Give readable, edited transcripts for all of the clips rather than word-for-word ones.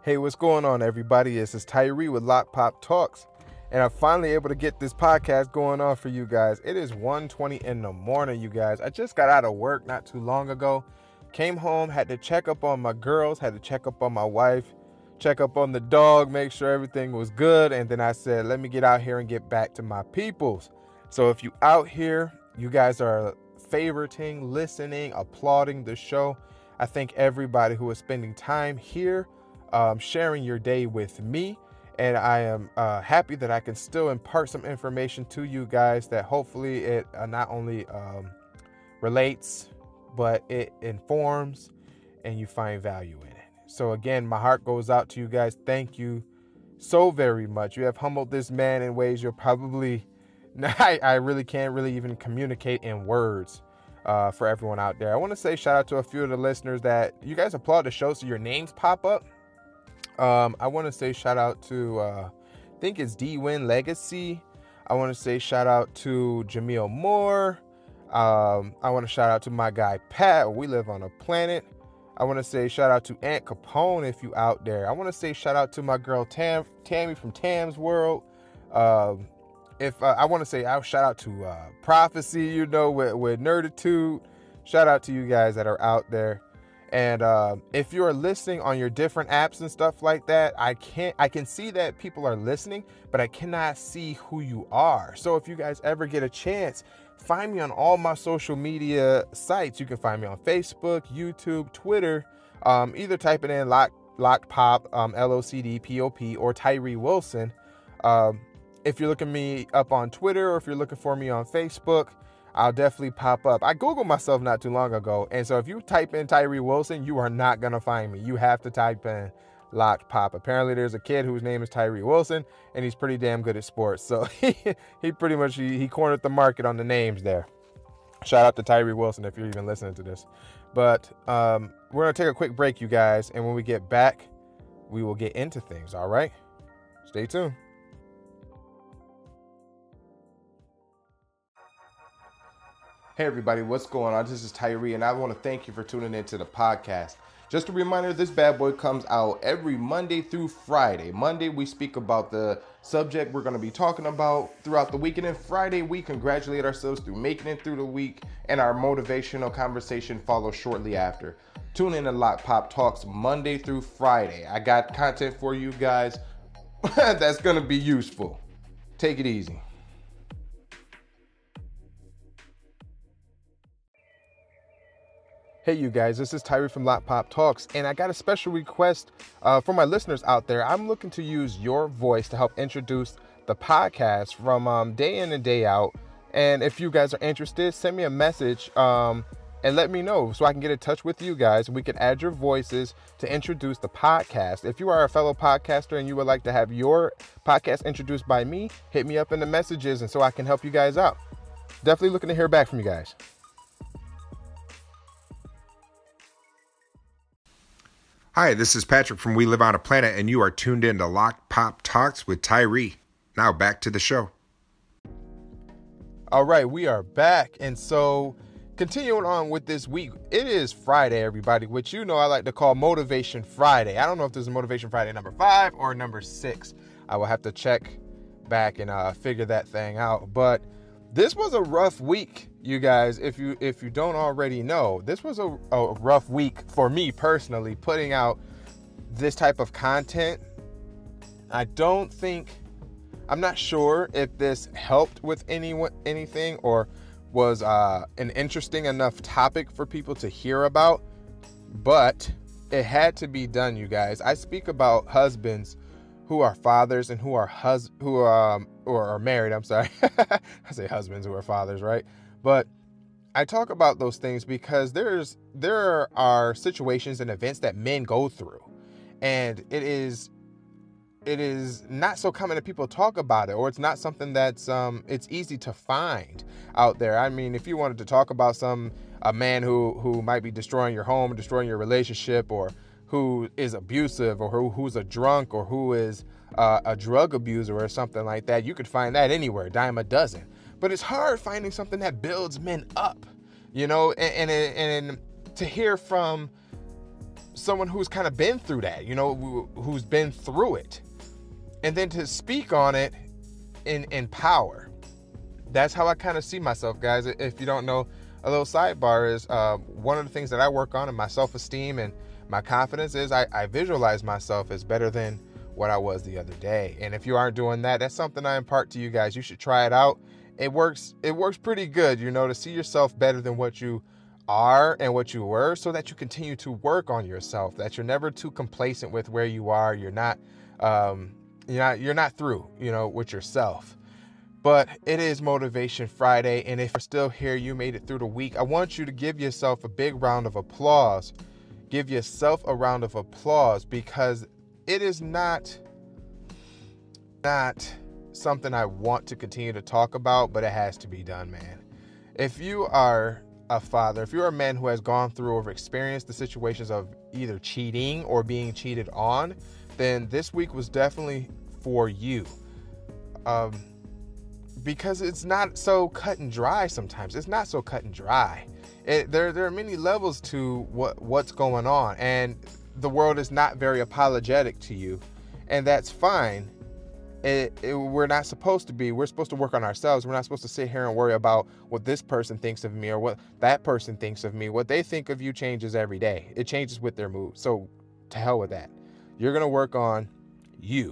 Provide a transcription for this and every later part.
Hey, what's going on, everybody? This is Tyree with Lock Pop Talks, and I'm finally able to get this podcast going on for you guys. It is 1:20 in the morning, you guys. I just got out of work not too long ago. Came home, had to check up on my girls, had to check up on my wife, check up on the dog, make sure everything was good, and then I said, let me get out here and get back to my peoples. So if you out here, you guys are favoriting, listening, applauding the show. I thank everybody who is spending time here, sharing your day with me, and I am happy that I can still impart some information to you guys that hopefully it not only relates, but it informs and you find value in it. So again, my heart goes out to you guys. Thank you so very much. You have humbled this man in ways you're probably I really can't really even communicate in words for everyone out there. I want to say shout out to a few of the listeners that you guys applaud the show so your names pop up. I want to say shout out to, I think it's D-Win Legacy. I want to say shout out to Jamil Moore. I want to shout out to my guy, Pat. We live on a planet. I want to say shout out to Aunt Capone if you out there. I want to say shout out to my girl, Tammy from Tam's World. I want to say shout out to Prophecy, with Nerditude. Shout out to you guys that are out there. And if you're listening on your different apps and stuff like that, I can see that people are listening, but I cannot see who you are. So if you guys ever get a chance, find me on all my social media sites. You can find me on Facebook, YouTube, Twitter. Either type it in Lock Pop, LOCDPOP, or Tyree Wilson. If you're looking me up on Twitter, or if you're looking for me on Facebook, I'll definitely pop up. I Googled myself not too long ago, and so if you type in Tyree Wilson, you are not going to find me. You have to type in Locked Pop. Apparently, there's a kid whose name is Tyree Wilson, and he's pretty damn good at sports. So he pretty much he cornered the market on the names there. Shout out to Tyree Wilson if you're even listening to this. But we're going to take a quick break, you guys, and when we get back, we will get into things, all right? Stay tuned. Hey everybody, what's going on? This is Tyree, and I want to thank you for tuning into the podcast. Just a reminder, this bad boy comes out every Monday through Friday. Monday, we speak about the subject we're going to be talking about throughout the week, and then Friday, we congratulate ourselves through making it through the week, and our motivational conversation follows shortly after. Tune in to Lock Pop Talks Monday through Friday. I got content for you guys that's going to be useful. Take it easy. Hey you guys, this is Tyree from Lock Pop Talks, and I got a special request for my listeners out there. I'm looking to use your voice to help introduce the podcast from day in and day out. And if you guys are interested, send me a message and let me know so I can get in touch with you guys. We can add your voices to introduce the podcast. If you are a fellow podcaster and you would like to have your podcast introduced by me, hit me up in the messages and so I can help you guys out. Definitely looking to hear back from you guys. Hi, this is Patrick from We Live on a Planet, and you are tuned in to Lock Pop Talks with Tyree. Now back to the show. All right, we are back. And so continuing on with this week, it is Friday, everybody, which I like to call Motivation Friday. I don't know if this is Motivation Friday number 5 or number 6. I will have to check back and figure that thing out. But this was a rough week, you guys. If you don't already know, this was a rough week for me personally, putting out this type of content. I'm not sure if this helped with anything or was an interesting enough topic for people to hear about, but it had to be done, you guys. I speak about husbands who are fathers and who are married. I'm sorry. I say husbands who are fathers, right? But I talk about those things because there are situations and events that men go through, and it is not so common that people talk about it, or it's not something that's it's easy to find out there. I mean, if you wanted to talk about a man who might be destroying your home, destroying your relationship, or who is abusive, or who's a drunk, or who is a drug abuser or something like that, you could find that anywhere, dime a dozen. But it's hard finding something that builds men up, and to hear from someone who's kind of been through that, who's been through it, and then to speak on it in power. That's how I kind of see myself, guys. If you don't know, a little sidebar is one of the things that I work on in my self-esteem and my confidence is I visualize myself as better than what I was the other day. And if you aren't doing that, that's something I impart to you guys. You should try it out. It works pretty good, to see yourself better than what you are and what you were, so that you continue to work on yourself, that you're never too complacent with where you are. You're not through, with yourself. But it is Motivation Friday, and if you're still here, you made it through the week, I want you to give yourself a big round of applause. Give yourself a round of applause, because it is not something I want to continue to talk about, but it has to be done, man. If you are a father, if you're a man who has gone through or experienced the situations of either cheating or being cheated on, then this week was definitely for you. Because it's not so cut and dry sometimes. It's not so cut and dry. There are many levels to what's going on, and the world is not very apologetic to you, and that's fine. We're not supposed to be. We're supposed to work on ourselves. We're not supposed to sit here and worry about what this person thinks of me or what that person thinks of me. What they think of you changes every day. It changes with their mood. So to hell with that. You're going to work on you.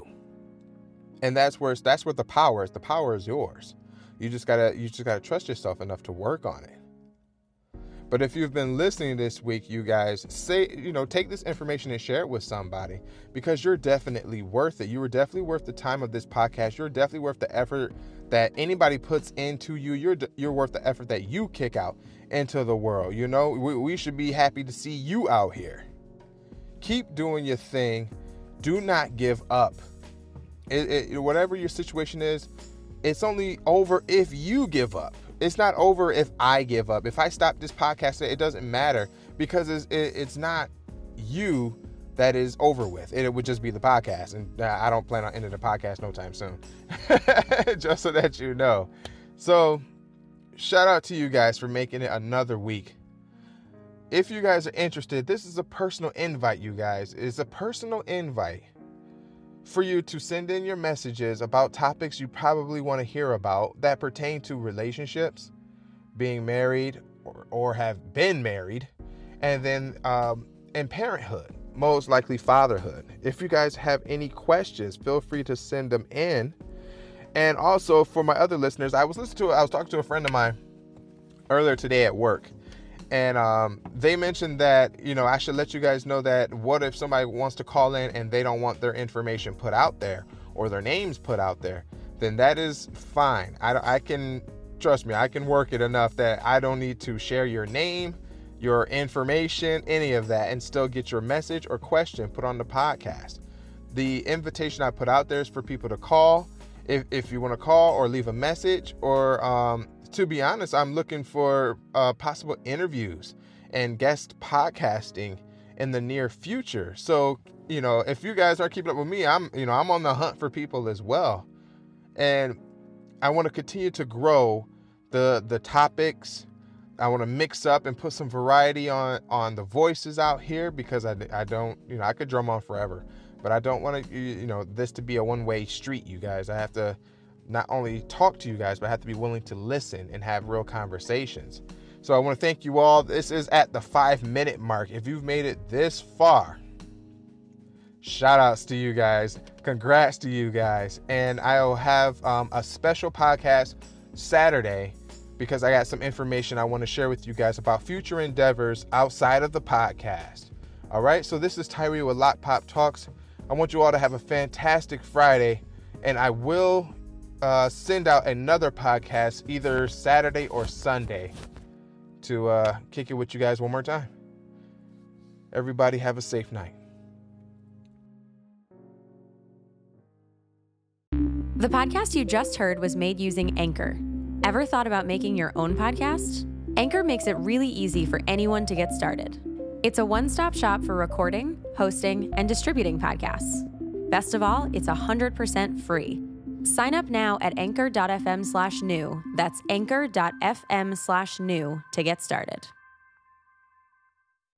And that's where the power is. The power is yours. You just gotta trust yourself enough to work on it. But if you've been listening this week, you guys, take this information and share it with somebody, because you're definitely worth it. You are definitely worth the time of this podcast. You're definitely worth the effort that anybody puts into you. You're worth the effort that you kick out into the world. We should be happy to see you out here. Keep doing your thing. Do not give up. Whatever your situation is, it's only over if you give up. It's not over if I give up. If I stop this podcast, it doesn't matter, because it's not you that is over with. It would just be the podcast. And I don't plan on ending the podcast no time soon. Just so that you know. So shout out to you guys for making it another week. If you guys are interested, this is a personal invite, you guys. It's a personal invite for you to send in your messages about topics you probably want to hear about that pertain to relationships, being married or have been married, and then and parenthood, most likely fatherhood. If you guys have any questions, feel free to send them in. And also for my other listeners, I was talking to a friend of mine earlier today at work. And they mentioned that, I should let you guys know that what if somebody wants to call in and they don't want their information put out there or their names put out there, then that is fine. Trust me, I can work it enough that I don't need to share your name, your information, any of that, and still get your message or question put on the podcast. The invitation I put out there is for people to call if you want to call or leave a message, or to be honest, I'm looking for possible interviews and guest podcasting in the near future. So, if you guys are keeping up with me, I'm on the hunt for people as well. And I want to continue to grow the topics. I want to mix up and put some variety on the voices out here, because I don't, I could drum on forever, but I don't want to, this to be a one-way street, you guys. I have to not only talk to you guys, but I have to be willing to listen and have real conversations. So I want to thank you all. This is at the 5-minute mark. If you've made it this far, shout outs to you guys. Congrats to you guys. And I'll have a special podcast Saturday, because I got some information I want to share with you guys about future endeavors outside of the podcast. All right. So this is Tyree with Lock Pop Talks. I want you all to have a fantastic Friday, and I will send out another podcast either Saturday or Sunday to kick it with you guys one more time. Everybody have a safe night. The podcast you just heard was made using Anchor. Ever thought about making your own podcast? Anchor makes it really easy for anyone to get started. It's a one-stop shop for recording, hosting, and distributing podcasts. Best of all, it's 100% free. Sign up now at anchor.fm/new. That's anchor.fm/new to get started.